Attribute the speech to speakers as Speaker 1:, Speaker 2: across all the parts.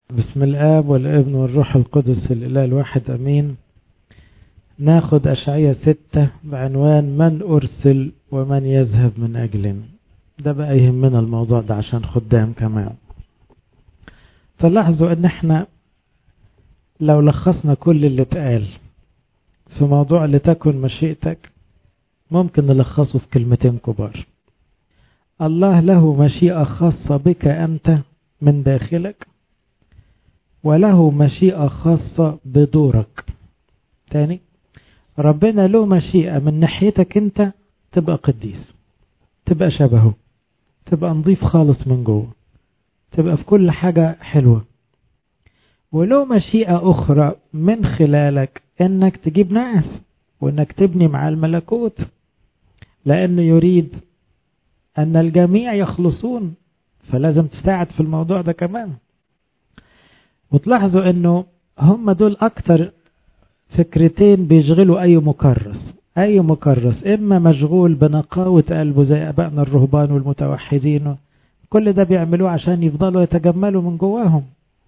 Speaker 1: بسم الآب والابن والروح القدس الإله الواحد أمين. ناخد أشعية 6 بعنوان من أرسل ومن يذهب من أجلنا. ده بقى يهمنا الموضوع ده عشان خدام كمان. فلاحظوا ان احنا لو لخصنا كل اللي اتقال في موضوع لتكن مشيئتك ممكن نلخصه في كلمتين كبار. الله له مشيئة خاصة بك أنت من داخلك، وله مشيئة خاصة بدورك. تاني، ربنا له مشيئة من ناحيتك انت تبقى قديس، تبقى شبهه، تبقى نظيف خالص من جوه، تبقى في كل حاجة حلوة. وله مشيئة أخرى من خلالك انك تجيب ناس وانك تبني مع الملكوت، لأنه يريد أن الجميع يخلصون، فلازم تساعد في الموضوع ده كمان. وتلاحظوا أنه هم دول أكتر فكرتين بيشغلوا أي مكرس إما مشغول بنقاوة قلبه زي أبائنا الرهبان والمتوحدين، كل ده بيعملوه عشان يفضلوا يتجملوا من جواهم،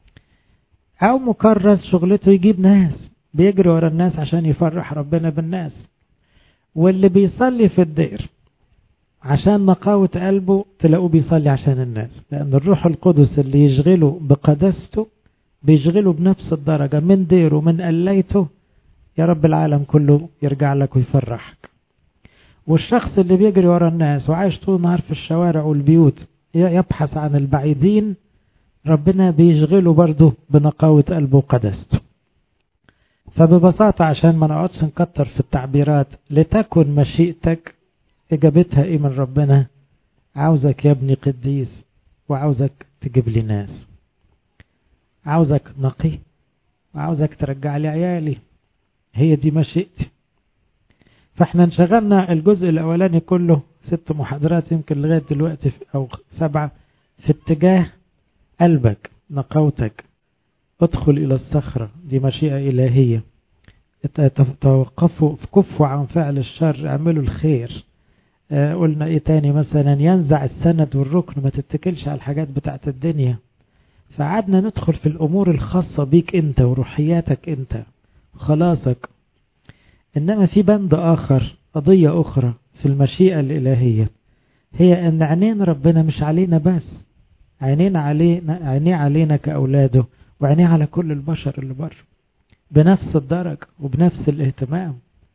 Speaker 1: أو مكرس شغلته يجيب ناس بيجري ورا الناس عشان يفرح ربنا بالناس. واللي بيصلي في الدير عشان نقاوة قلبه تلاقوه بيصلي عشان الناس، لأن الروح القدس اللي يشغله بقداسته بيشغله بنفس الدرجة من ديره من قليته. يا رب العالم كله يرجع لك ويفرحك. والشخص اللي بيجري ورا الناس وعايش طول النهار في الشوارع والبيوت يبحث عن البعيدين، ربنا بيشغله برضه بنقاوة قلبه وقداسته. فببساطة عشان ما نقعدش نكتر في التعبيرات، لتكن مشيئتك إجابتها إيه من ربنا؟ عاوزك يا ابني قديس، وعاوزك تجيب لي ناس، عاوزك نقي، وعاوزك ترجع لي عيالي. هي دي مشيئتي. فاحنا انشغلنا الجزء الأولاني كله 6 محاضرات يمكن لغاية دلوقتي أو 7 في اتجاه قلبك، نقاوتك. ادخل إلى الصخرة، دي مشيئة إلهية. توقفوا كفوا عن فعل الشر، اعملوا الخير. قلنا ايه تاني؟ مثلا ينزع السند والركن، ما تتكلش على الحاجات بتاعت الدنيا. فعدنا ندخل في الأمور الخاصة بيك انت وروحياتك انت، خلاصك. إنما في بند آخر، قضية أخرى في المشيئة الإلهية، هي أن عينين ربنا مش علينا بس، عينيه علينا كأولاده، وعينيه على كل البشر اللي بره بنفس الدرجة وبنفس الاهتمام.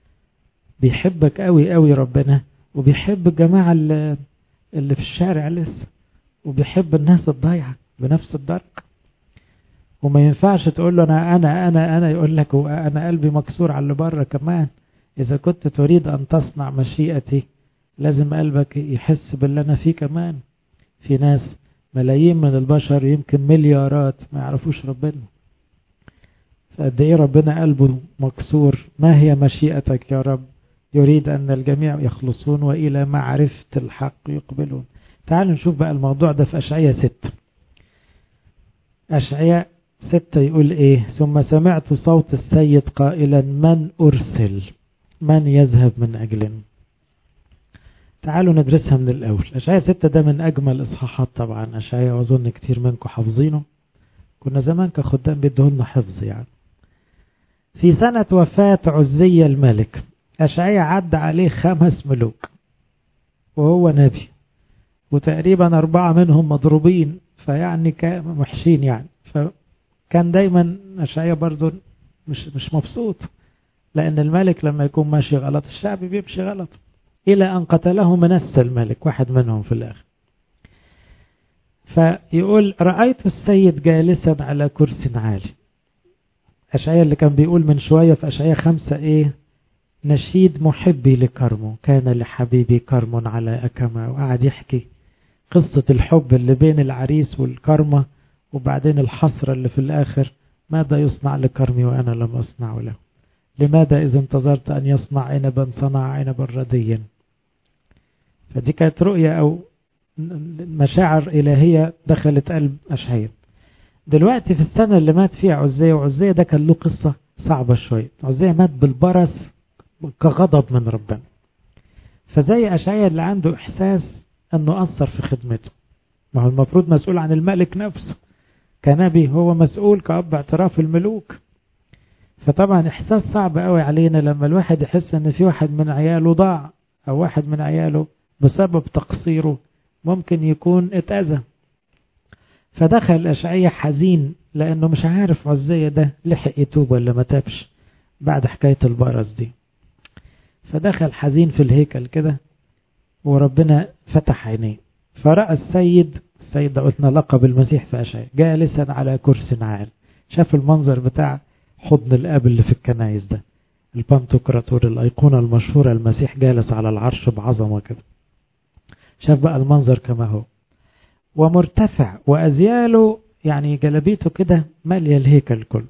Speaker 1: بيحبك قوي قوي ربنا، وبيحب الجماعة اللي في الشارع لسه، وبيحب الناس الضايعة بنفس الدرجة. وما ينفعش تقول له أنا يقول لك أنا قلبي مكسور على اللي بره كمان. إذا كنت تريد أن تصنع مشيئتي لازم قلبك يحس باللي أنا فيه كمان. في ناس ملايين من البشر، يمكن مليارات، ما يعرفوش ربنا. فقد إيه ربنا قلبه مكسور. ما هي مشيئتك يا رب؟ يريد أن الجميع يخلصون وإلى معرفة الحق يقبلون. تعالوا نشوف بقى الموضوع ده في أشعية 6. أشعية 6 يقول إيه؟ ثم سمعت صوت السيد قائلا من أرسل من يذهب من أجلنا. تعالوا ندرسها من الأول. أشعية 6 ده من أجمل إصحاحات طبعا أشعية، وأظن كتير منكم حافظينه. كنا زمان كخدام بيدهن حفظ يعني. في سنة وفاة عزية الملك، أشعية عدى عليه 5 ملوك وهو نبي، وتقريبا 4 منهم مضروبين، فيعني محشين يعني. فكان دايما أشعية برضو مش مبسوط، لأن الملك لما يكون ماشي غلط الشعب بيمشي غلط، إلى أن قتله منسى الملك، واحد منهم في الآخر. فيقول رأيت السيد جالسا على كرسي عالي. أشعية اللي كان بيقول من شوية في أشعية 5 إيه؟ نشيد محبي لكرمه، كان لحبيبي كرم على أكمة. وقعد يحكي قصة الحب اللي بين العريس والكرمة، وبعدين الحسرة اللي في الآخر. ماذا يصنع لكرمي وأنا لم أصنع له؟ لماذا إذا انتظرت أن يصنع عنبا صنع عنبا رديا؟ فدي كانت رؤية أو مشاعر إلهية دخلت قلب أشعية. دلوقتي في السنة اللي مات فيها عزية، وعزية ده كان له قصة صعبة شوية. عزية مات بالبرص كغضب من ربنا. فزي أشعية اللي عنده إحساس أنه أثر في خدمته، ما هو المفروض مسؤول عن الملك نفسه، كنبي، هو مسؤول كأب اعتراف الملوك. فطبعا إحساس صعب قوي علينا لما الواحد يحس أن في واحد من عياله ضاع، أو واحد من عياله بسبب تقصيره ممكن يكون اتأذى. فدخل أشعية حزين لأنه مش عارف عزية ده لحق يتوب ولا ما تابش بعد حكاية البرص دي. فدخل حزين في الهيكل كده، وربنا فتح عينيه فرأى السيد ده قلنا لقب المسيح في أشعية جالسا على كرسي عال. شاف المنظر بتاع حضن الآب اللي في الكنايس ده، البانتوكراتور، الأيقونة المشهورة، المسيح جالس على العرش بعظمة كده. شاف بقى المنظر كما هو، ومرتفع وأزياله يعني جلبيته كده مالية الهيكل كله.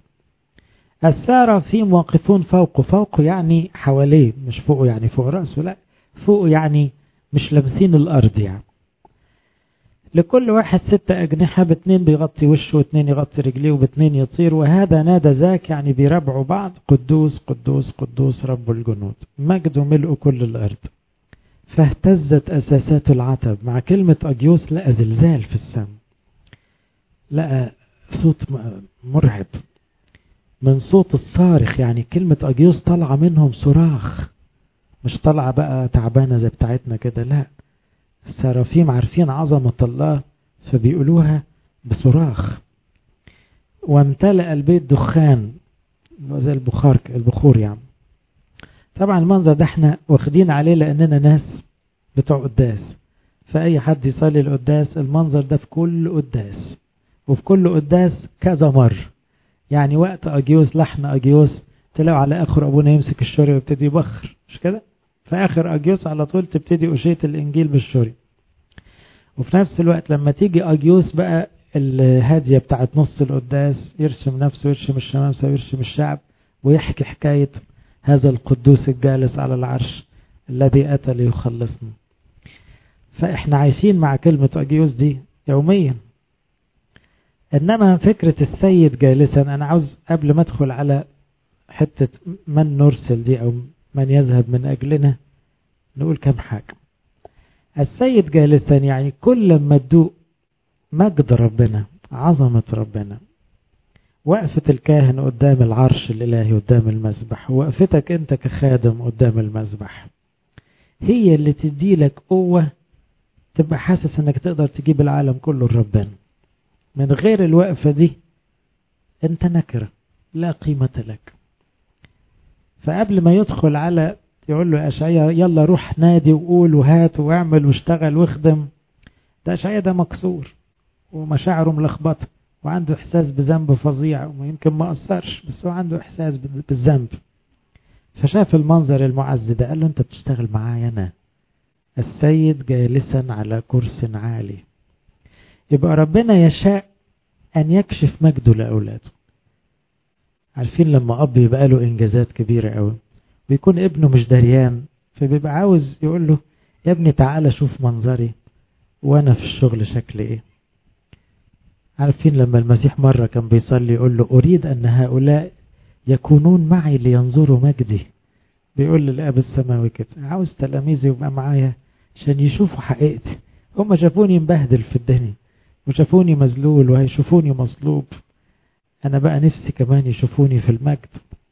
Speaker 1: السرافيم واقفون فوقه يعني حواليه، مش فوقه يعني فوق رأسه، لا فوقه يعني مش لمسين الأرض يعني. لكل واحد 6 أجنحة، ب2 بيغطي وشه و2 يغطي رجليه وب2 يطير، وهذا نادى ذاك يعني بيربعوا بعض، قدوس قدوس قدوس رب الجنود مجده ملء كل الأرض. فاهتزت أساسات العتب. مع كلمة أجيوس لقى زلزال في السماء، لقى صوت مرعب من صوت الصارخ. يعني كلمة أجيوس طالعة منهم صراخ، مش طالعة بقى تعبانة زي بتاعتنا كده، لا، السرافيم عارفين عظمة الله فبيقولوها بصراخ. وامتلأ البيت دخان زي البخور يعني. طبعا المنظر ده احنا واخدين عليه لأننا ناس بتوع قداس، فأي حد يصلي القداس المنظر ده في كل قداس، وفي كل قداس كذا مرة. يعني وقت أجيوس، لحن أجيوس، تلاقوا على آخر أبونا يمسك الشوري ويبتدي يبخر، مش كده؟ في آخر أجيوس على طول تبتدي أشية الإنجيل بالشوري. وفي نفس الوقت لما تيجي أجيوس بقى الهادية بتاعت نص القداس، يرشم نفسه ويرشم الشمامسة ويرشم الشعب ويحكي حكاية هذا القدوس الجالس على العرش الذي أتى ليخلصنا. فإحنا عايشين مع كلمة أجيوس دي يوميا. إنما فكرة السيد جالسا، أنا عاوز قبل ما أدخل على حتة من نرسل دي أو من يذهب من أجلنا نقول كم حاجة. السيد جالسا يعني كل ما تدوق مجد ربنا، عظمة ربنا، وقفة الكاهن قدام العرش الإلهي قدام المسبح، وقفتك أنت كخادم قدام المسبح، هي اللي تدي لك قوة تبقى حاسس أنك تقدر تجيب العالم كله لربنا. من غير الوقفة دي أنت نكرة لا قيمة لك. فقبل ما يدخل على يقول له أشعياء يلا روح نادي وقول وهات واعمل واشتغل واخدم، ده أشعياء ده مكسور ومشاعره ملخبطة وعنده إحساس بذنب فظيع، ويمكن ما قصرش بس هو عنده إحساس بالذنب. فشاف المنظر المعز ده قال له أنت بتشتغل معايا أنا، السيد جالسا على كرسي عالي. يبقى ربنا يشاء أن يكشف مجده لأولاده. عارفين لما أب يبقى له إنجازات كبيرة قوي ويكون ابنه مش دريان، فبيبقى عاوز يقول له يا ابني تعالى شوف منظري وأنا في الشغل شكلي إيه. عارفين لما المسيح مرة كان بيصلي يقول له أريد أن هؤلاء يكونون معي لينظروا مجدي. بيقول للآب السماوي كده عاوز تلاميذي يبقى معايا عشان يشوفوا حقيقتي. هم شافوني مبهدل في الدنيا وشافوني مذلول وهيشوفوني مصلوب، أنا بقى نفسي كمان يشوفوني في المجد.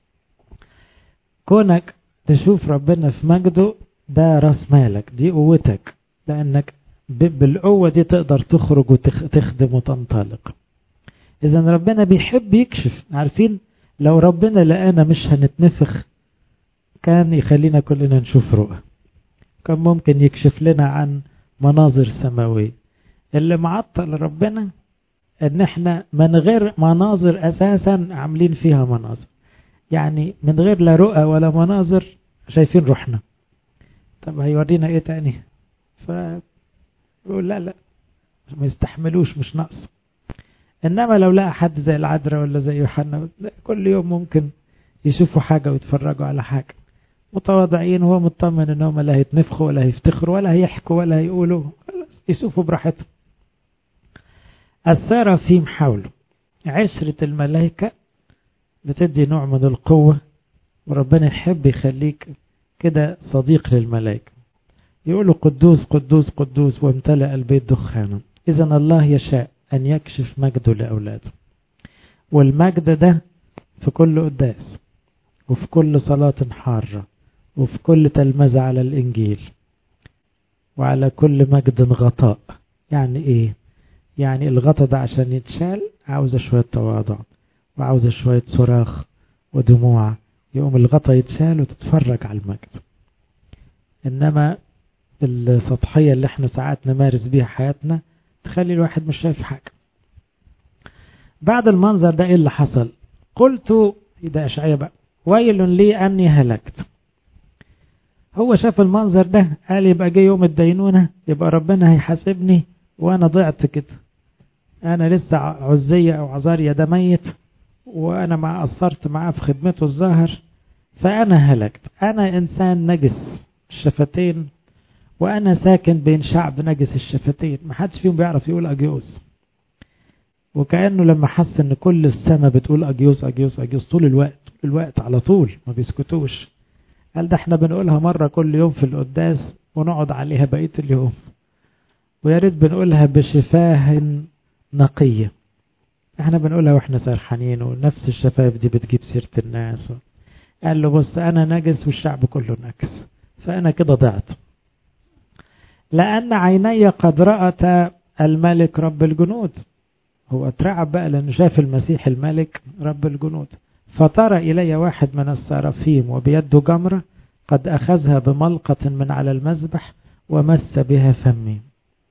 Speaker 1: كونك تشوف ربنا في مجده ده راس مالك، دي قوتك، لأنك بالقوة دي تقدر تخرج وتخدم وتنطلق. إذا ربنا بيحب يكشف. عارفين لو ربنا لقانا مش هنتنفخ كان يخلينا كلنا نشوف رؤى، كان ممكن يكشف لنا عن مناظر سماوية. اللي معطل ربنا ان احنا من غير مناظر اساسا عاملين فيها مناظر، يعني من غير لا رؤى ولا مناظر شايفين روحنا. طب هيورينا ايه تاني؟ فيقول لا ما يستحملوش، مش ناقص. انما لو لقى حد زي العذراء ولا زي يوحنا كل يوم ممكن يشوفوا حاجة ويتفرجوا على حاجة، متواضعين، هو مطمن انهم لا هيتنفخوا ولا هيفتخروا ولا هيحكوا ولا هيقولوا، يشوفوا براحتهم. السرافيم حوله، عشرة الملائكة بتدي نوع من القوة، وربنا يحب يخليك كده صديق للملائكة. يقولوا قدوس قدوس قدوس وامتلأ البيت دخانا. إذن الله يشاء أن يكشف مجده لأولاده. والمجد ده في كل قداس، وفي كل صلاة حارة، وفي كل تلمذة على الإنجيل، وعلى كل مجد غطاء. يعني إيه؟ يعني الغطاء ده عشان يتشال عاوزة شوية تواضع، وعاوزة شوية صراخ ودموع، يقوم الغطاء يتشال وتتفرج على المجد. إنما السطحية اللي احنا ساعات نمارس بيها حياتنا تخلي الواحد مش شايف حاجة. بعد المنظر ده ايه اللي حصل؟ قلت، ده اشعياء بقى، ويل لي اني هلكت. هو شاف المنظر ده قال يبقى جه يوم الدينونة، يبقى ربنا هيحاسبني وانا ضعت كده، انا لسه عزية او عزارية ده ميت، وانا ما قصرت معاه في خدمته الظاهر، فانا هلكت. انا انسان نجس الشفتين، وانا ساكن بين شعب نجس الشفتين، ما حدش فيهم بيعرف يقول اجيوس. وكأنه لما حس ان كل السماء بتقول اجيوس اجيوس اجيوس طول الوقت على طول ما بيسكتوش، قال ده احنا بنقولها مرة كل يوم في القداس ونقعد عليها بقية اليوم، ويا ريت بنقولها بشفاه نقية. احنا بنقولها واحنا سرحانين، ونفس الشفاف دي بتجيب سيرة الناس. قال له بص انا نجس والشعب كله نجس، فانا كده ضعت. لان عيني قد رأت الملك رب الجنود. هو اترعب بقى لأنه شاف المسيح الملك رب الجنود. فطار إلي واحد من السرافيم وبيده جمرة قد أخذها بملقة من على المذبح ومس بها فمي.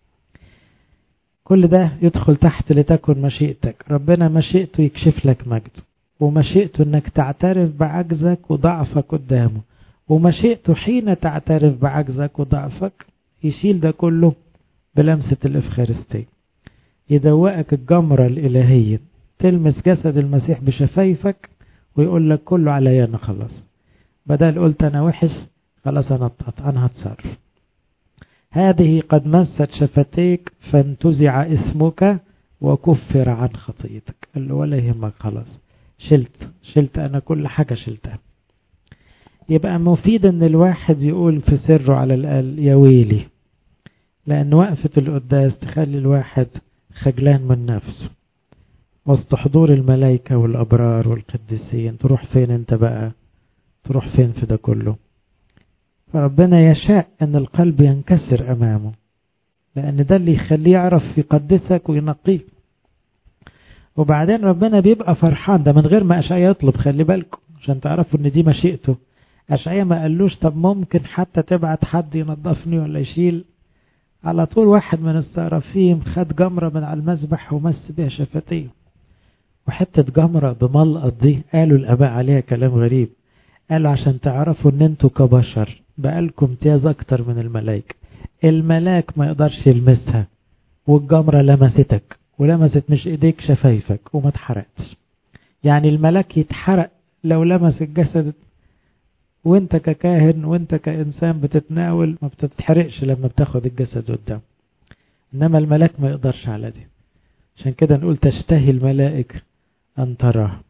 Speaker 1: كل ده يدخل تحت لتكن مشيئتك. ربنا مشيئته يكشف لك مجده، ومشيئته انك تعترف بعجزك وضعفك قدامه، ومشيئته حين تعترف بعجزك وضعفك يشيل ده كله بلمسة الإفخارستية، يدوقك الجمرة الإلهية، تلمس جسد المسيح بشفايفك ويقول لك كله عليا أنا خلاص، بدل قلت أنا وحش خلاص أنا هتصرف. هذه قد مست شفتيك فانتزع اسمك وكفر عن خطيتك. قال له ولا يهمك خلاص، شلت أنا كل حاجة شلتها. يبقى مفيد أن الواحد يقول في سره على الأقل يا ويلي، لأن وقفة القداس تخلي الواحد خجلان من نفسه وسط حضور الملائكة والأبرار والقديسين. تروح فين انت بقى؟ تروح فين في ده كله؟ فربنا يشاء ان القلب ينكسر امامه، لان ده اللي يخليه يعرف يقدسك وينقيك. وبعدين ربنا بيبقى فرحان، ده من غير ما اشعياء يطلب، خلي بالكم عشان تعرفوا ان دي مشيئته. اشعياء ما قالوش طب ممكن حتى تبعت حد ينظفني ولا يشيل، على طول واحد من السرافيم خد جمرة من على المذبح ومس بها شفتيه. وحتة جمرة بملقط دي قالوا الآباء عليها كلام غريب، قالوا عشان تعرفوا ان انتوا كبشر بقالكم امتياز اكتر من الملائكة. الملاك ما يقدرش يلمسها، والجمرة لمستك ولمست مش ايديك شفايفك وما اتحرقتش. يعني الملاك يتحرق لو لمس الجسد، وانت ككاهن وانت كإنسان بتتناول ما بتتحرقش لما بتاخد الجسد قدام. انما الملاك ما يقدرش على دي، عشان كده نقول تشتهي الملائكة أن تراه.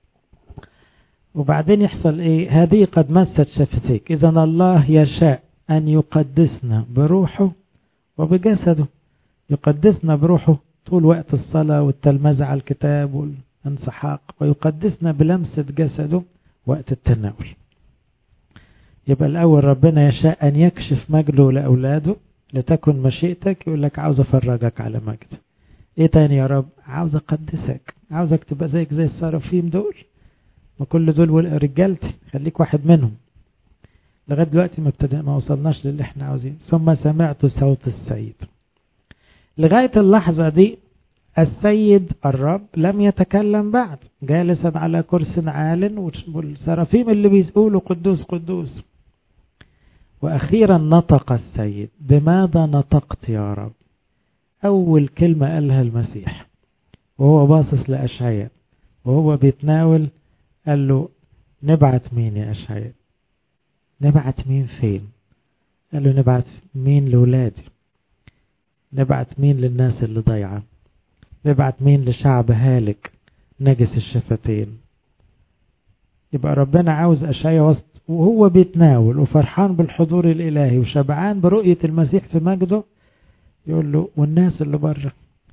Speaker 1: وبعدين يحصل إيه؟ هذه قد مست شفتيك. إذن الله يشاء أن يقدسنا بروحه وبجسده. يقدسنا بروحه طول وقت الصلاة والتلمذة على الكتاب والانسحاق، ويقدسنا بلمسة جسده وقت التناول. يبقى الأول ربنا يشاء أن يكشف مجده لأولاده لتكن مشيئتك، يقول لك عاوز أفرجك على مجد. ايه تاني يا رب؟ عاوز اقدسك، عاوزك تبقى زيك زي السرافيم دول، ما كل دول رجالتي، خليك واحد منهم. لغاية دلوقتي ما وصلناش للي احنا عاوزين. ثم سمعت صوت السيد. لغاية اللحظة دي السيد الرب لم يتكلم بعد، جالسا على كرسي عال، والسرافيم اللي بيقولوا قدوس قدوس. واخيرا نطق السيد. بماذا نطقت يا رب؟ أول كلمة قالها المسيح وهو باصص لأشعياء وهو بيتناول، قال له نبعت مين يا أشعياء؟ نبعت مين فين؟ قال له نبعت مين لولادي؟ نبعت مين للناس اللي ضايعة؟ نبعت مين لشعب هالك نجس الشفتين؟ يبقى ربنا عاوز أشعياء وسط وهو بيتناول وفرحان بالحضور الإلهي وشبعان برؤية المسيح في مجده، يقول له والناس اللي بره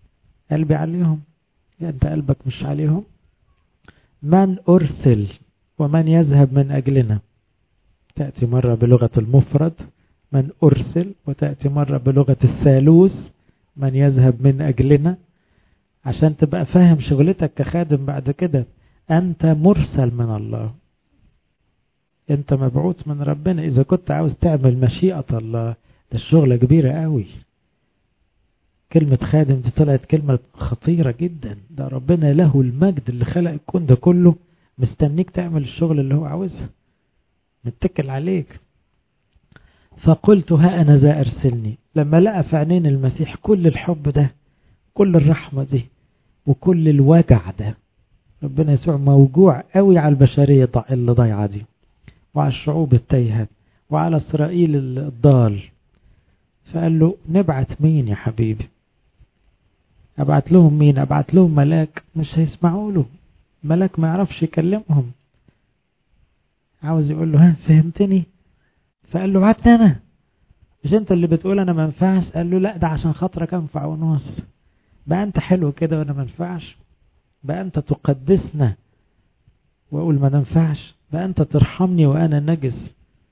Speaker 1: قلبي عليهم؟ أنت قلبك مش عليهم. من أرسل ومن يذهب من أجلنا، تأتي مرة بلغة المفرد من أرسل، وتأتي مرة بلغة الثالوث من يذهب من أجلنا، عشان تبقى فاهم شغلتك كخادم بعد كده. أنت مرسل من الله، أنت مبعوث من ربنا. إذا كنت عاوز تعمل مشيئة الله، ده الشغلة كبيرة قوي. كلمة خادم دي طلعت كلمة خطيرة جدا. ده ربنا له المجد اللي خلق الكون ده كله مستنيك تعمل الشغل اللي هو عاوزها، متكل عليك. فقلت ها أنا ذا أرسلني. لما لقى في عينين المسيح كل الحب ده، كل الرحمة دي، وكل الوجع ده، ربنا يسوع موجوع قوي على البشرية اللي ضايعة دي، وعلى الشعوب التايهة، وعلى إسرائيل الضال. فقال له نبعت مين يا حبيبي؟ أبعت لهم مين؟ أبعت لهم ملاك؟ مش هيسمعوا له، ملاك ما يعرفش يكلمهم. عاوز يقول له ها فهمتني؟ فقال له بعتني أنا. مش أنت اللي بتقول أنا ما ينفعش؟ قال له لا، ده عشان خاطرك أنفع ونص. بقى أنت حلو كده وأنا ما ينفعش؟ بقى أنت تقدسنا وأقول ما ننفعش؟ بقى أنت ترحمني وأنا نجس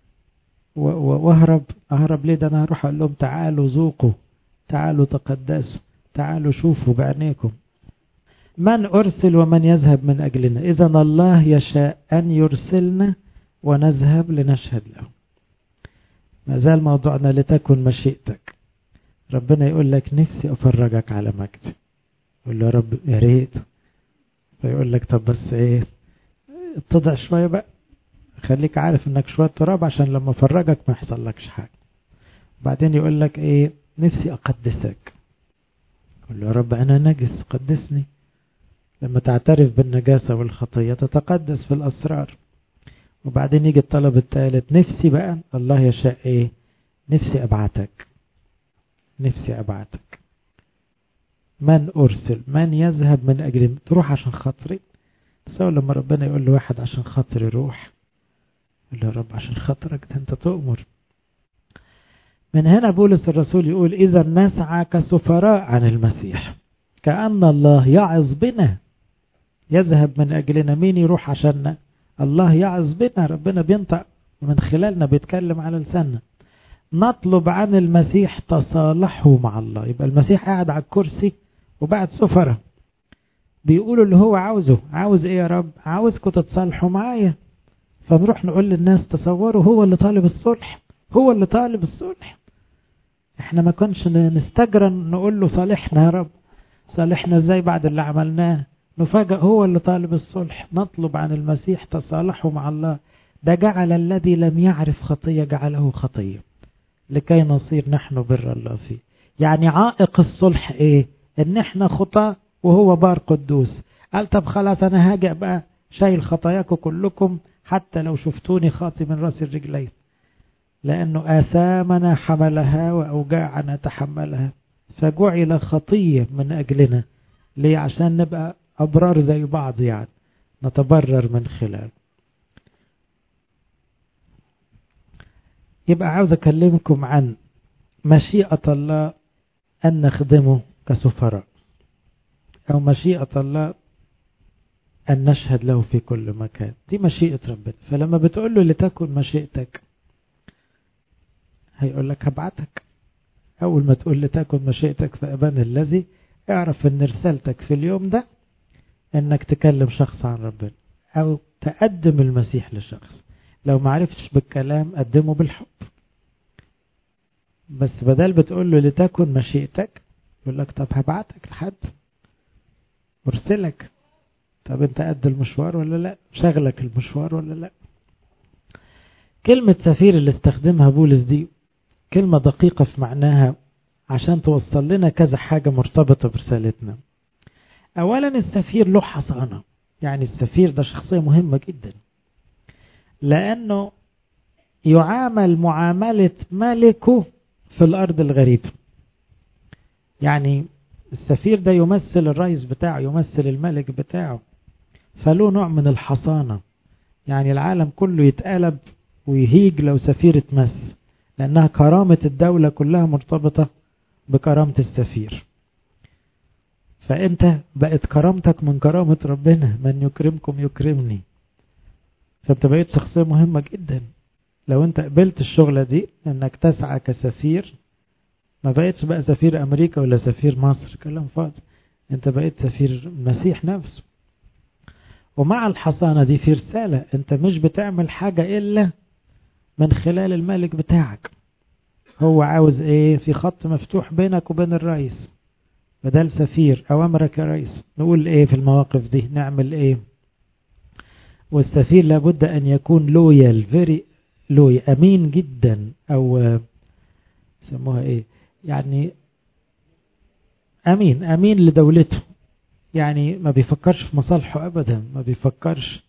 Speaker 1: أهرب ليه؟ ده أنا هروح أقول لهم تعالوا ذوقوا، تعالوا تقدسوا، تعالوا شوفوا بعينيكم. من أرسل ومن يذهب من أجلنا. إذن الله يشاء أن يرسلنا ونذهب لنشهد له. ما زال موضوعنا لتكن مشيئتك. ربنا يقول لك نفسي أفرجك على مجدي. يقول له يا رب يا ريت. فيقول لك طب بس ايه، اتضع شوية بقى، خليك عارف انك شوية تراب عشان لما أفرجك ما يحصل لكش حاجة. بعدين يقول لك ايه، نفسي أقدسك. يقول له يا رب أنا نجس، قدسني. لما تعترف بالنجاسة والخطية تتقدس في الأسرار. وبعدين يجي الطلب الثالث، نفسي بقى الله يشاء ايه، نفسي أبعتك، نفسي أبعتك. من أرسل من يذهب من أجل، تروح عشان خاطري. تسوي لما ربنا يقول له واحد عشان خاطري روح، يقول له يا رب عشان خاطرك ده أنت تؤمر. من هنا بولس الرسول يقول إذا نسعى كسفراء عن المسيح، كأن الله يعظ بنا. يذهب من أجلنا، مين يروح عشاننا؟ الله يعظ بنا، ربنا بينطق من خلالنا، بيتكلم على لساننا. نطلب عن المسيح تصالحه مع الله. يبقى المسيح قاعد على الكرسي وبعد سفرة بيقولوا اللي هو عاوزه. عاوز ايه يا رب؟ عاوزكم تتصالحوا معايا. فنروح نقول للناس تصوروا هو اللي طالب الصلح، هو اللي طالب الصلح. احنا ما كنش نستجرن نقول له صالحنا يا رب. صالحنا ازاي بعد اللي عملناه؟ نفاجأ هو اللي طالب الصلح. نطلب عن المسيح تصالحه مع الله. ده جعل الذي لم يعرف خطية جعله خطية لكي نصير نحن بر الله فيه. يعني عائق الصلح ايه؟ ان احنا خطاة وهو بار قدوس. قال طب خلاص انا هاجئ بقى شايل خطاياكم كلكم، حتى لو شفتوني خاطي من راس الرجلين، لانه آثامنا حملها واوجاعنا تحملها. فجعل خطية من اجلنا. ليه؟ عشان نبقى ابرار زي بعض، يعني نتبرر من خلال. يبقى عاوز أكلمكم عن مشيئة الله أن نخدمه كسفراء، أو مشيئة الله أن نشهد له في كل مكان. دي مشيئة ربنا. فلما بتقول له لتكن مشيئتك، هيقول لك هبعتك. أول ما تقول لتكن مشيئتك في أبانا الذي، اعرف أن رسالتك في اليوم ده أنك تكلم شخص عن ربنا، أو تقدم المسيح لشخص. لو ما عرفتش بالكلام قدمه بالحب. بس بدل بتقول له لتكن مشيئتك، يقول لك طب هبعتك لحد ارسلك. طب انت قد المشوار ولا لا؟ شغلك المشوار ولا لا؟ كلمة سفير اللي استخدمها بولس دي كلمة دقيقة في معناها، عشان توصل لنا كذا حاجة مرتبطة برسالتنا. اولا السفير له حصانة. يعني السفير ده شخصية مهمة جدا، لانه يعامل معاملة ملكه في الارض الغريبة. يعني السفير ده يمثل الرئيس بتاعه، يمثل الملك بتاعه، فله نوع من الحصانة. يعني العالم كله يتقلب ويهيج لو سفير اتمس، لأنها كرامة الدولة كلها مرتبطة بكرامة السفير. فأنت بقت كرامتك من كرامة ربنا، من يكرمكم يكرمني. فأنت بقيت شخصية مهمة جدا. لو أنت قبلت الشغلة دي أنك تسعى كسفير، ما بقيتش بقى سفير أمريكا ولا سفير مصر، كلام فاضي. أنت بقيت سفير المسيح نفسه. ومع الحصانة دي في رسالة، أنت مش بتعمل حاجة إلا من خلال الملك بتاعك. هو عاوز إيه؟ في خط مفتوح بينك وبين الرئيس، بدل سفير أوامرك يا رئيس. نقول إيه في المواقف دي؟ نعمل إيه؟ والسفير لابد أن يكون لويال، فيري لوي، أمين جدا، أو سموها إيه يعني، أمين لدولته. يعني ما بيفكرش في مصالحه أبدا، ما بيفكرش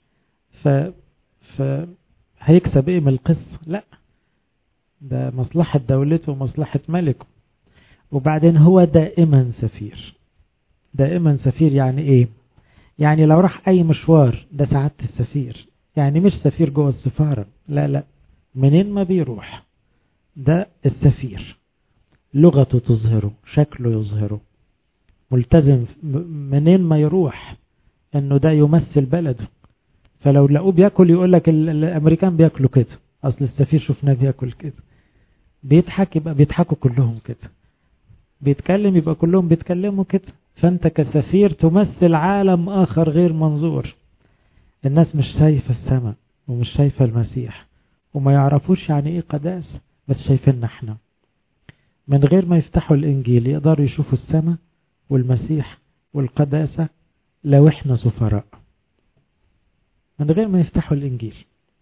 Speaker 1: هيكسب إيه من القصة، لا، ده مصلحة دولته ومصلحة ملكه. وبعدين هو دائما سفير. دائما سفير يعني إيه؟ يعني لو راح أي مشوار ده سعادة السفير، يعني مش سفير جوه السفارة، لا لا، منين ما بيروح ده السفير، لغته تظهره، شكله يظهره، ملتزم منين ما يروح انه ده يمثل بلده. فلو لقوه بياكل يقول لك الامريكان بياكلوا كده، اصل السفير شفناه بياكل كده. بيضحك يبقى بيضحكوا كلهم كده، بيتكلم يبقى كلهم بيتكلموا كده. فانت كسفير تمثل عالم اخر غير منظور. الناس مش شايفه السماء ومش شايفه المسيح، وما يعرفوش يعني ايه قداسه، بس شايفيننا احنا. من غير ما يفتحوا الانجيل يقدروا يشوفوا السماء والمسيح والقداسه لو احنا سفراء، من غير ما يفتحوا الانجيل.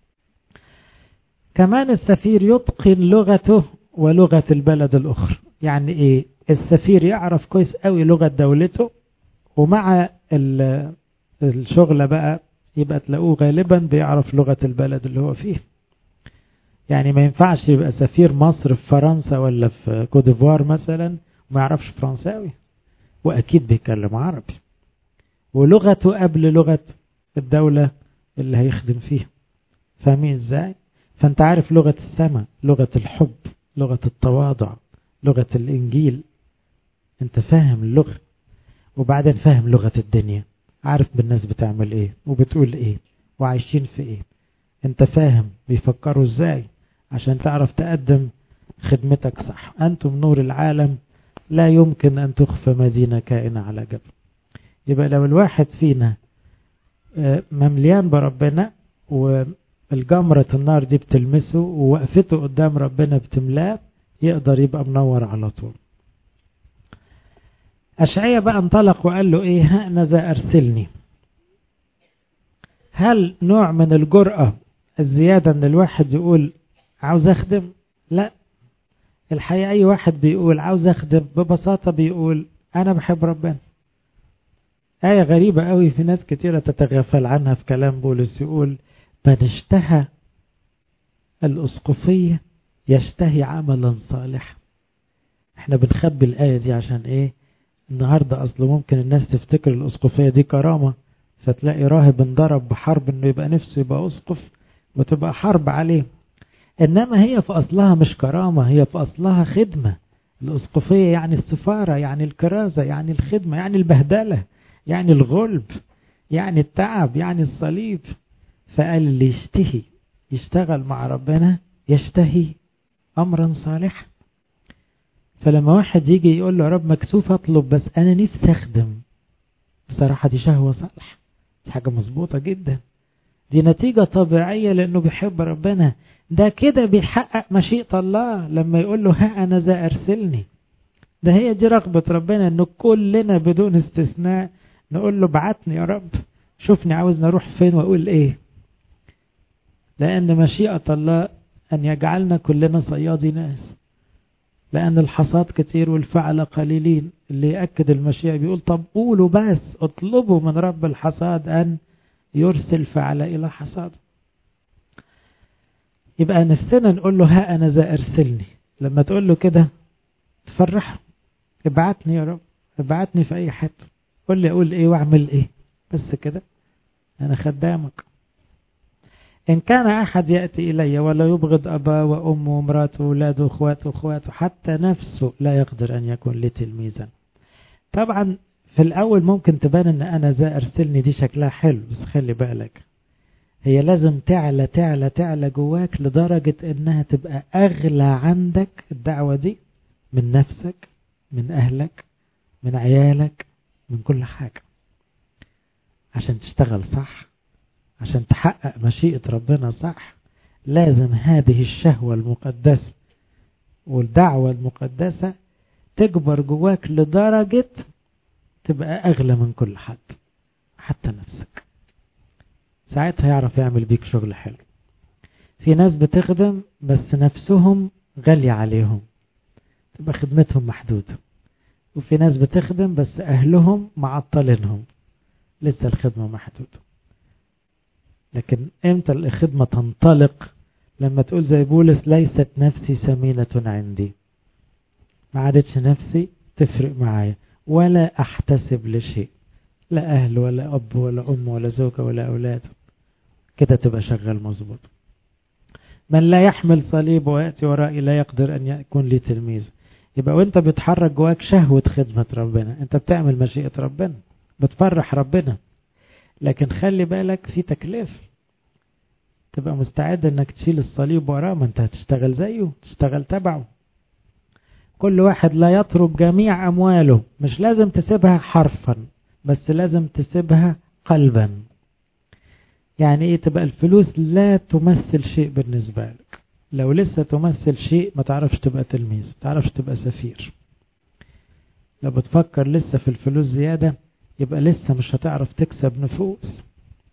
Speaker 1: كمان السفير يتقن لغته ولغة البلد الاخرى. يعني ايه؟ السفير يعرف كويس قوي لغة دولته، ومع الشغل بقى يبقى تلاقوه غالبا بيعرف لغة البلد اللي هو فيه. يعني ما ينفعش يبقى سفير مصر في فرنسا ولا في كوديفوار مثلا وما يعرفش فرنساوي، واكيد بيتكلم عربي، ولغته قبل لغة الدولة اللي هيخدم فيها. فاهمين ازاي؟ فانت عارف لغة السماء، لغة الحب، لغة التواضع، لغة الانجيل. انت فاهم اللغة، وبعدين فاهم لغة الدنيا، عارف بالناس بتعمل ايه وبتقول ايه وعايشين في ايه. انت فاهم بيفكروا ازاي عشان تعرف تقدم خدمتك صح. انتم نور العالم، لا يمكن ان تخفى مدينة كائنة على جبل. يبقى لو الواحد فينا ممليان بربنا، والجمرة النار دي بتلمسه، ووقفته قدام ربنا بتملاه، يقدر يبقى منور على طول. أشعياء بقى انطلق وقال له ايه؟ هأنذا أرسلني. هل نوع من الجرأة الزيادة ان الواحد يقول عاوز اخدم؟ لا، الحقيقة اي واحد بيقول عاوز اخدم ببساطة بيقول انا بحب ربنا. آية غريبة قوي، في ناس كتيرة تتغافل عنها في كلام بولس، يقول من اشتهى الأسقفية يشتهي عملا صالحا. احنا بنخبي الآية دي عشان ايه؟ النهاردة أصله ممكن الناس تفتكر الأسقفية دي كرامة، فتلاقي راهب انضرب بحرب انه يبقى نفسه يبقى أسقف وتبقى حرب عليه. إنما هي في أصلها مش كرامة، هي في أصلها خدمة. الأسقفية يعني السفارة، يعني الكرازة، يعني الخدمة، يعني البهدلة، يعني الغلب، يعني التعب، يعني الصليب. فقال اللي يشتهي يشتغل مع ربنا يشتهي أمرا صالحا. فلما واحد يجي يقول له يا رب مكسوف أطلب بس أنا نفسي أخدم، بصراحة دي شهوة صالحة، دي حاجة مظبوطة جدا، دي نتيجة طبيعية لأنه بيحب ربنا. ده كده بيحقق مشيئة الله لما يقول له ها أنا ذا أرسلني. ده هي دي رغبة ربنا، أنه كلنا بدون استثناء نقول له بعتني يا رب، شوفني عاوزنا نروح فين وأقول إيه. لأن مشيئة الله أن يجعلنا كلنا صيادي ناس، لأن الحصاد كتير والفعل قليلين. اللي يأكد المشيئة بيقول طب قولوا بس، اطلبوا من رب الحصاد أن يرسل فعل إلى حصاد. يبقى نفسنا نقول له ها أنا ذا أرسلني. لما تقول له كده تفرح، ابعتني يا رب، ابعتني في أي حته، قول لي أقول إيه وأعمل إيه، بس كده أنا خدامك. إن كان أحد يأتي إلي ولا يبغض أباه وأمه ومراته وولاده وأخواته حتى نفسه لا يقدر أن يكون لي تلميذا. طبعا في الأول ممكن تبان إن أنا ذا أرسلني دي شكلها حلو، بس خلي بالك هي لازم تعلى تعلى تعلى جواك لدرجة إنها تبقى أغلى عندك الدعوة دي من نفسك، من أهلك، من عيالك، من كل حاجة، عشان تشتغل صح، عشان تحقق مشيئة ربنا صح. لازم هذه الشهوة المقدسة والدعوة المقدسة تكبر جواك لدرجة تبقى أغلى من كل حد، حتى نفسك. ساعتها يعرف يعمل بيك شغل حلو. في ناس بتخدم بس نفسهم غالية عليهم، تبقى خدمتهم محدودة. وفي ناس بتخدم بس أهلهم معطلينهم، لسه الخدمة محدودة. لكن امتى الخدمة تنطلق؟ لما تقول زي بولس ليست نفسي ثمينة عندي، ما عادتش نفسي تفرق معايا ولا احتسب لشيء، لا اهل ولا اب ولا ام ولا زوجة ولا اولاد. كده تبقى شغال مظبوط. من لا يحمل صليب ويأتي ورائي لا يقدر ان يكون لي تلميذ. يبقى وانت بتحرك جواك شهوة خدمة ربنا، انت بتعمل مشيئة ربنا، بتفرح ربنا. لكن خلي بالك في تكليف، تبقى مستعد انك تشيل الصليب وراه، ما انت هتشتغل زيه، تشتغل تبعه. كل واحد لا يترك جميع امواله، مش لازم تسيبها حرفا، بس لازم تسيبها قلبا. يعني ايه تبقى الفلوس لا تمثل شيء بالنسبة لك؟ لو لسه تمثل شيء ما تعرفش تبقى تلميذ، ما تعرفش تبقى سفير. لو بتفكر لسه في الفلوس زيادة يبقى لسه مش هتعرف تكسب نفوس.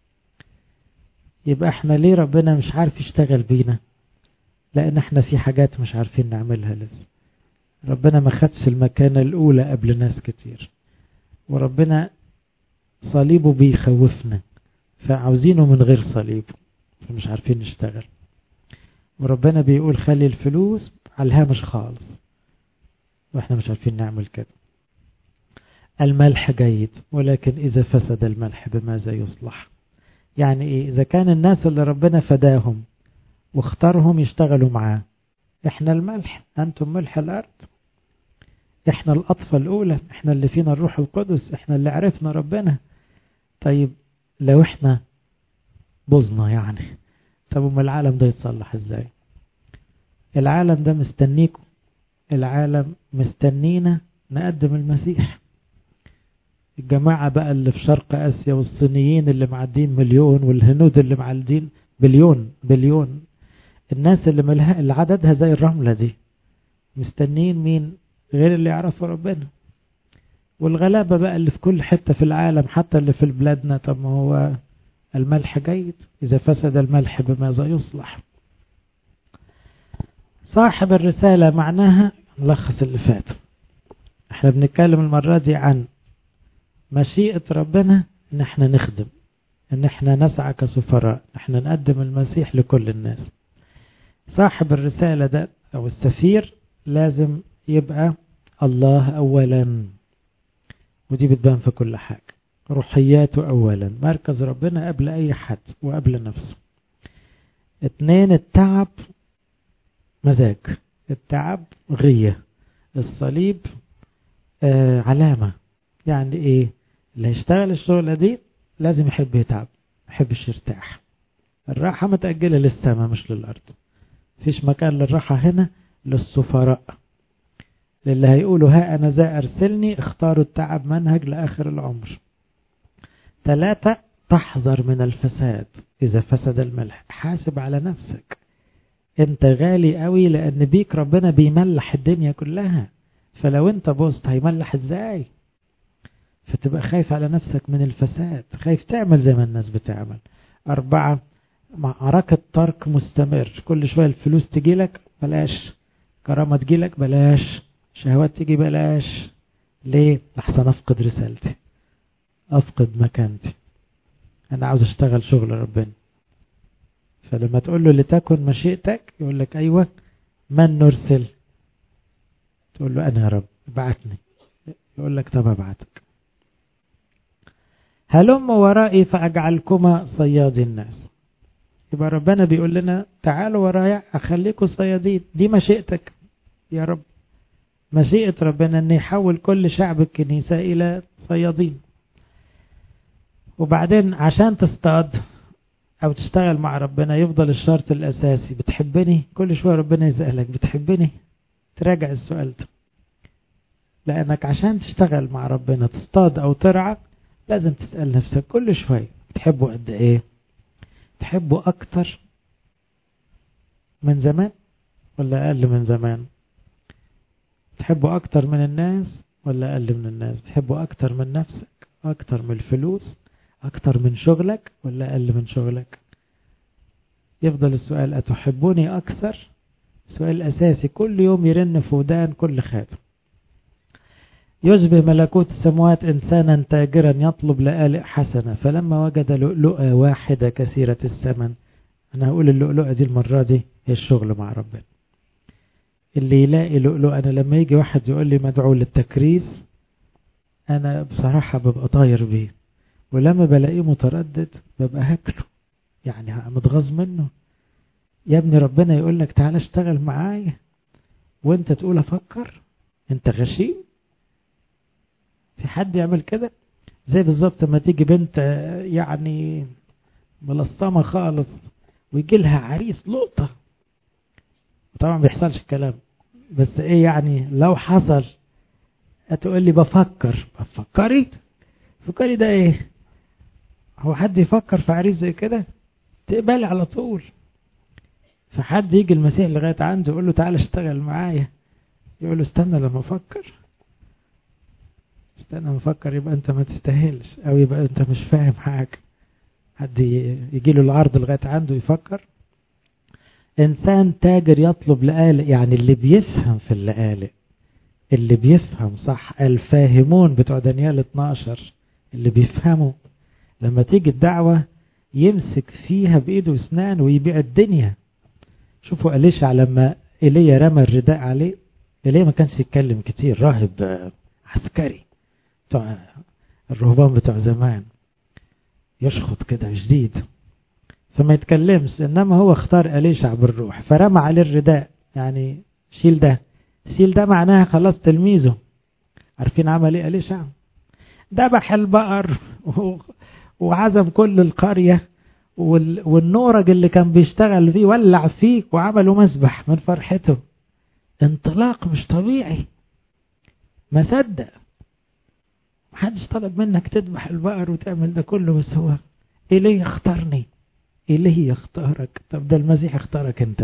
Speaker 1: يبقى احنا ليه ربنا مش عارف يشتغل بينا؟ لان احنا في حاجات مش عارفين نعملها لسه. ربنا ما خدش المكانة الاولى قبل ناس كتير، وربنا صليبه بيخوفنا، فعاوزينه من غير صليبه، فمش عارفين نشتغل. وربنا بيقول خلي الفلوس على الهامش خالص، واحنا مش عارفين نعمل كده. الملح جيد، ولكن اذا فسد الملح بماذا يصلح؟ يعني ايه؟ اذا كان الناس اللي ربنا فداهم واختارهم يشتغلوا معاه، احنا الملح، انتم ملح الارض، احنا الأطفة الأولى، احنا اللي فينا الروح القدس، احنا اللي عرفنا ربنا. طيب لو احنا بوظنا يعني، طب وما العالم ده يتصلح ازاي؟ العالم ده مستنيكم، العالم مستنينا نقدم المسيح. الجماعة بقى اللي في شرق آسيا والصينيين اللي معدين مليون، والهنود اللي معدين بليون، الناس اللي عددها زي الرملة دي مستنين مين غير اللي يعرفوا ربنا؟ والغلابة بقى اللي في كل حتة في العالم، حتى اللي في بلادنا. طب ما هو الملح جيد، إذا فسد الملح بماذا يصلح؟ صاحب الرسالة معناها نلخص اللي فات. احنا بنتكلم المرة دي عن مشيئة ربنا، ان احنا نخدم، ان احنا نسعى كسفراء، احنا نقدم المسيح لكل الناس. صاحب الرسالة ده او السفير لازم يبقى الله اولا، ودي بتبان في كل حاجة. روحياته اولا، مركز ربنا قبل اي حد وقبل نفسه. 2 التعب مزاج، التعب غية، الصليب علامة. يعني ايه؟ اللي هيشتغل الشغلة دي لازم يحب يتعب، يحبش يرتاح. الراحة متأجلة للسماء مش للأرض. فيش مكان للراحة هنا، للسفراء، للي هيقولوا ها أنا ذا أرسلني، اختاروا التعب منهج لآخر العمر. 3 تحذر من الفساد، إذا فسد الملح. حاسب على نفسك، انت غالي قوي، لأن بيك ربنا بيملح الدنيا كلها، فلو انت بوست هيملح ازاي؟ فتبقى خايف على نفسك من الفساد، خايف تعمل زي ما الناس بتعمل. 4 معركة ترك مستمر، كل شوية الفلوس تجيلك بلاش، كرامة تجيلك بلاش، شهوات تيجي بلاش. ليه؟ لحسن أفقد رسالتي، أفقد مكانتي، أنا عاوز أشتغل شغل ربنا. فلما تقول له لتكن مشيئتك يقول لك أيوة، من نرسل؟ تقول له أنا يا رب ابعتني، يقول لك طب ابعتك. هلم ورائي فأجعلكما صيادي الناس. يبقى ربنا بيقول لنا تعالوا ورايا أخليكم صيادين، دي مشيئتك يا رب. مشيئة ربنا أن يحول كل شعب الكنيسة إلى صيادين. وبعدين عشان تصطاد أو تشتغل مع ربنا يفضل الشرط الأساسي: بتحبني؟ كل شوية ربنا يسألك: بتحبني؟ تراجع السؤال ده، لأنك عشان تشتغل مع ربنا تصطاد أو ترعى لازم تسأل نفسك كل شوية: تحبه قد إيه؟ تحبه أكتر من زمان ولا أقل من زمان؟ تحبه أكتر من الناس ولا أقل من الناس؟ تحبه أكتر من نفسك، أكتر من الفلوس، أكتر من شغلك ولا أقل من شغلك؟ يفضل السؤال: أتحبوني أكثر؟ سؤال أساسي كل يوم يرن في ودان كل خادم. يشبه ملكوت السماوات إنسانا تاجرا يطلب لآلئ حسنة، فلما وجد لؤلؤة واحدة كثيرة الثمن. أنا هقول اللؤلؤة دي المرة دي هي الشغل مع ربنا. اللي يلاقي لؤلؤة، أنا لما يجي واحد يقول لي مدعو للتكريس أنا بصراحة ببقى طاير بيه، ولما بلاقيه متردد ببقى هاكله، يعني متغاظ منه. يا ابني ربنا يقول لك تعالى اشتغل معايا وانت تقول افكر؟ انت غشيم. في حد يعمل كده؟ زي بالظبط لما تيجي بنت يعني ملصمة خالص ويجي لها عريس لقطة، طبعا ما بيحصلش الكلام، بس ايه يعني لو حصل هتقول لي بفكر. فكري ده ايه؟ هو حد يفكر في عريس زي كده؟ تقبل على طول. فحد يجي المسيح لغاية عنده يقول له تعالى اشتغل معايا، يقول له استنى لما افكر. استنى لما افكر يبقى انت ما تستاهلش، او يبقى انت مش فاهم حاجة. حد يجي له العرض لغاية عنده يفكر؟ انسان تاجر يطلب لآلئ، يعني اللي بيفهم في اللآلئ، اللي بيفهم صح، الفاهمون بتوع دانيال 12 اللي بيفهموا لما تيجي الدعوة يمسك فيها بإيده واسنان ويبيع الدنيا. شوفوا أليشع لما إيليا رمى الرداء عليه، إيليا ما كانش يتكلم كتير، راهب عسكري بتوع الرهبان بتوع زمان، يشخط كده جديد فما يتكلمش، إنما هو اختار أليشع بالروح فرمى عليه الرداء، يعني شيل ده. شيل ده معناها خلاص تلميذه. عارفين عمل ايه أليشع؟ ذبح البقر وعزم كل القرية، والنورج اللي كان بيشتغل فيه ولع فيه وعملوا مسبح من فرحته. انطلاق مش طبيعي، ما صدق. محدش طلب منك تذبح البقر وتعمل ده كله، بس هو إليه اختارني. إليه يختارك. طب ده المسيح اختارك انت.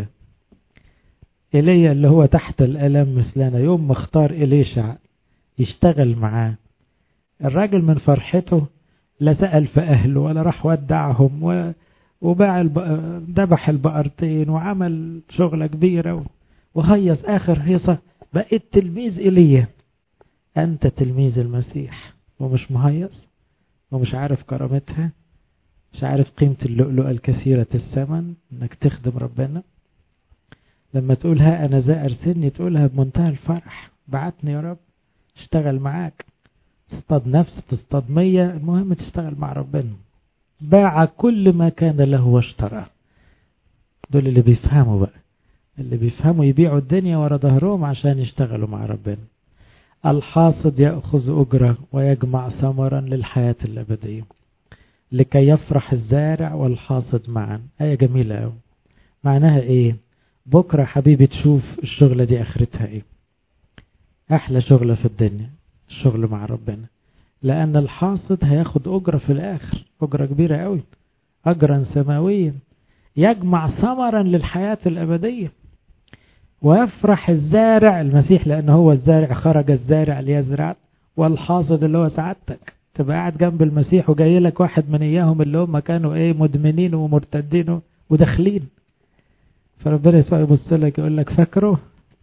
Speaker 1: إليه اللي هو تحت الألم مثلنا، يوم ما اختار إليشع يشتغل معاه، الراجل من فرحته لا سأل في أهله ولا راح ودعهم وباع ذبح البقرتين وعمل شغلة كبيرة وهيص آخر هيصة بقيت تلميذ إليه. أنت تلميذ المسيح ومش مهيص ومش عارف كرامتها، مش عارف قيمة اللؤلؤة الكثيرة الثمن انك تخدم ربنا. لما تقولها أنا ذا أرسلني تقولها بمنتهى الفرح، بعتني يا رب اشتغل معاك. تصطاد نفس، تصطاد 100، المهم تشتغل مع ربنا. باع كل ما كان له واشترى. دول اللي بيفهموا بقى، اللي بيفهموا يبيعوا الدنيا ورا ظهرهم عشان يشتغلوا مع ربنا. الحاصد يأخذ أجرة ويجمع ثمرا للحياة الأبدية لكي يفرح الزارع والحاصد معا. آية جميلة أوي. معناها إيه؟ بكرة حبيبي تشوف الشغلة دي آخرتها إيه. أحلى شغلة في الدنيا الشغل مع ربنا، لأن الحاصد هياخد أجرة في الآخر، أجرة كبيرة أوي، أجرا سماويا يجمع ثمرا للحياة الأبدية. ويفرح الزارع، المسيح لأنه هو الزارع، خرج الزارع ليزرع، والحاصد اللي هو سعادتك. تبقى قاعد جنب المسيح وجاي لك واحد من إياهم اللي هم كانوا إيه مدمنين ومرتدين وداخلين، فربنا يسوع يبص لك يقول لك فاكره.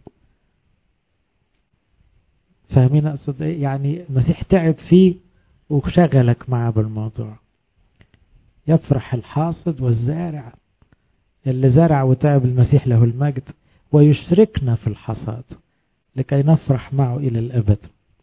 Speaker 1: فاهمين أقصد إيه؟ يعني المسيح تعب فيه وشغلك معاه بالموضوع. يفرح الحاصد والزارع، اللي زرع وتعب المسيح له المجد، ويشركنا في الحصاد لكي نفرح معه إلى الأبد.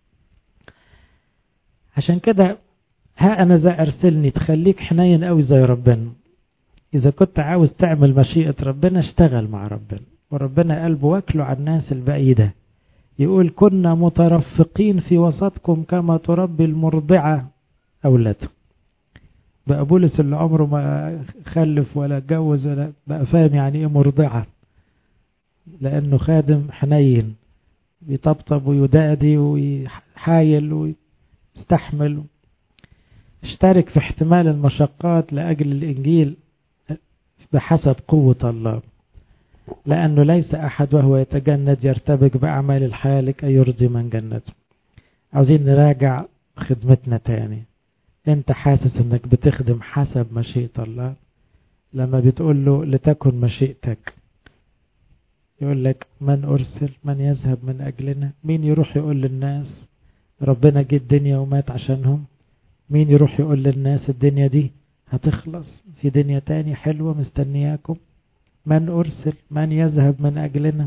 Speaker 1: عشان كده ها أنا ذا أرسلني تخليك حنين قوي زي ربنا. إذا كنت عاوز تعمل مشيئة ربنا اشتغل مع ربنا، وربنا قلبه واكله على الناس البعيدة، يقول كنا مترفقين في وسطكم كما تربي المرضعة أولادها. بقى بولس اللي عمره ما خلف ولا اتجوز ولا بقى فاهم يعني ايه مرضعة، لأنه خادم حنين بيطبطب ويدادي ويحايل ويستحمل. اشترك في احتمال المشقات لأجل الإنجيل بحسب قوة الله، لأنه ليس أحد وهو يتجند يرتبك بأعمال الحالك أن يرضي من جنته. عاوزين نراجع خدمتنا تاني. انت حاسس انك بتخدم حسب مشيئة الله؟ لما بتقول له لتكن مشيئتك، يقول لك من أرسل، من يذهب من أجلنا؟ مين يروح يقول للناس ربنا جه الدنيا ومات عشانهم؟ مين يروح يقول للناس الدنيا دي هتخلص، في دنيا تاني حلوة مستنياكم؟ من أرسل، من يذهب من أجلنا؟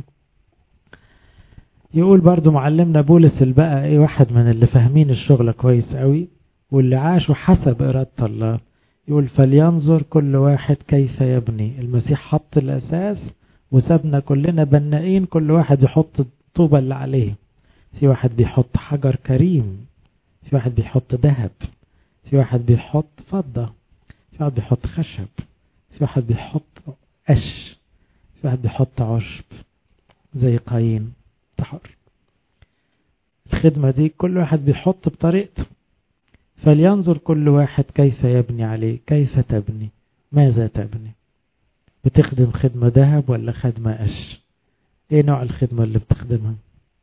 Speaker 1: يقول برضو معلمنا بولس البقى ايه، واحد من اللي فاهمين الشغل كويس قوي واللي عاشوا حسب إرادة الله، يقول فلينظر كل واحد كيف يبني. المسيح حط الأساس وسابنا كلنا بنائين، كل واحد يحط الطوبة اللي عليه. في واحد بيحط حجر كريم، في واحد بيحط ذهب، في واحد بيحط فضة، في واحد بيحط خشب، في واحد بيحط قش، في واحد بيحط عشب زي قايين. تحر الخدمة دي كل واحد بيحط بطريقته. فلينظر كل واحد كيف يبني عليه. كيف تبني؟ ماذا تبني؟ بتخدم خدمة ذهب ولا خدمة قش؟ ايه نوع الخدمة اللي بتخدمها؟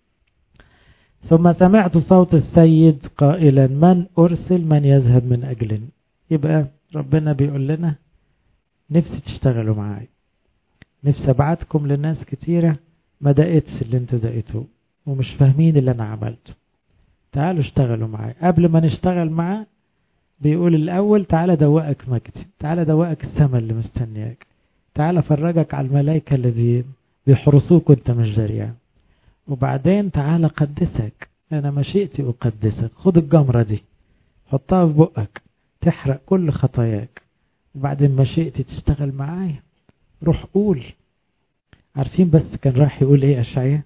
Speaker 1: ثم سمعت صوت السيد قائلا من أرسل، من يذهب من أجلنا. يبقى ربنا بيقول لنا نفسي تشتغلوا معاي، نفسي أبعتكم للناس كتيرة ما دقيتش اللي انتوا دقيتوه ومش فاهمين اللي أنا عملته. تعالوا اشتغلوا معاي. قبل ما نشتغل معاه بيقول الأول تعالى دوقك مجدي، تعالى دوقك السماء اللي مستنياك، تعالى فرجك على الملائكة اللي بيحرسوك وانت مش دريان، وبعدين تعالى قدسك، أنا مشيئتي أقدسك. خد الجمرة دي حطها في بقك تحرق كل خطاياك، وبعدين مشيئتي تشتغل معايا. روح قول. عارفين بس كان راح يقول ايه أشعياء؟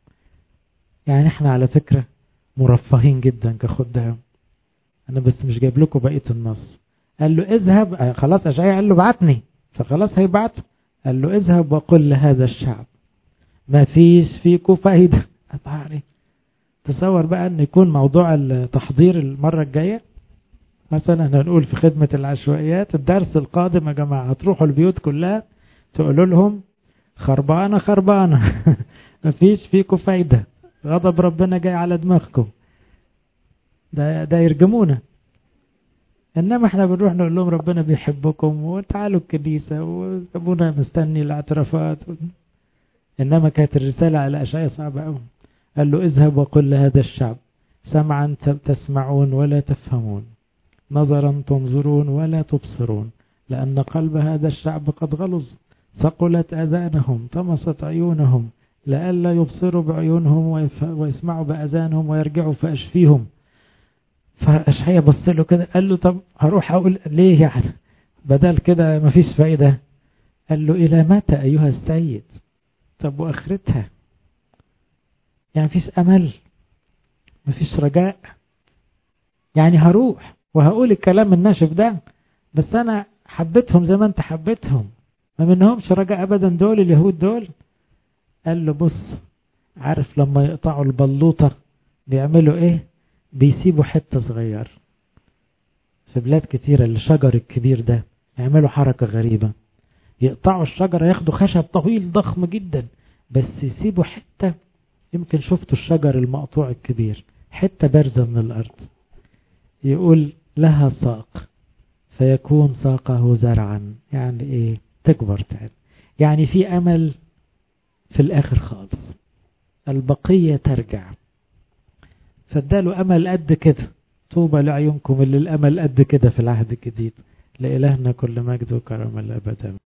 Speaker 1: يعني احنا على فكرة مرفهين جدا كخدام. انا بس مش جايب لكم بقية النص. قال له اذهب، خلاص أشعياء قال له بعتني فخلاص هيبعته. قال له اذهب وقل لهذا الشعب ما فيش فيكم فايدة. أطعني. تصور بقى ان يكون موضوع التحضير المرة الجاية مثلا هنقول في خدمة العشوائيات الدرس القادم يا جماعة هتروحوا البيوت كلها تقولوا لهم خربانة خربانة مفيش فيكم فايدة، غضب ربنا جاي على دماغكم. ده يرجمونا. انما احنا بنروح نقول لهم ربنا بيحبكم وتعالوا الكنيسة وابونا مستني الاعترافات. انما كانت الرسالة على أشعياء صعبة قوي. قال له اذهب وقل لهذا الشعب سمعا تسمعون ولا تفهمون، نظرا تنظرون ولا تبصرون، لأن قلب هذا الشعب قد غلظ، ثقلت أذانهم، طمست عيونهم، لئلا يبصروا بعيونهم ويسمعوا بأذانهم ويرجعوا فأشفيهم. فأشعياء بص له كده قال له طب هروح أقول ليه يعني بدل كده مفيش فايدة؟ قال له إلى متى أيها السيد؟ طب وآخرتها؟ يعني مفيش أمل، مفيش رجاء. يعني هروح وهقول الكلام الناشف ده بس أنا حبيتهم زي ما أنت حبيتهم، ما منهمش رجاء أبدا دول اليهود دول. قال له بص، عارف لما يقطعوا البلوطة بيعملوا إيه؟ بيسيبوا حتة صغير. في بلاد كتيرة الشجر الكبير ده يعملوا حركة غريبة، يقطعوا الشجرة ياخدوا خشب طويل ضخم جدا بس يسيبوا حتة. يمكن شفتوا الشجر المقطوع الكبير حتة بارزة من الأرض، يقول لها ساق فيكون ساقه زرعا. يعني ايه؟ تكبر تاني، يعني في أمل في الآخر خالص، البقية ترجع. فاداله أمل قد كده. طوبى لعيونكم اللي الأمل قد كده في العهد الجديد. لإلهنا كل مجد وكرم الأبد.